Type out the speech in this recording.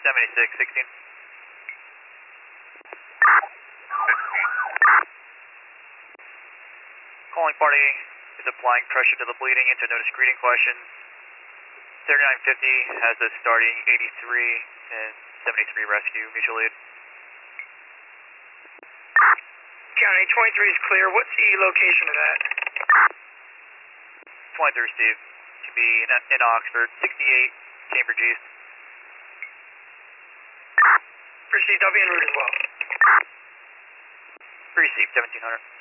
7616. Calling party is applying pressure to the bleeding into no discreting question. 3950 has us starting 83 and 73 rescue, mutual aid. County 23 is clear. What's the location of that? 23 Steve. Should be in Oxford, 68 Cambridge East. Received, I'll be en route as well. Received, 1700.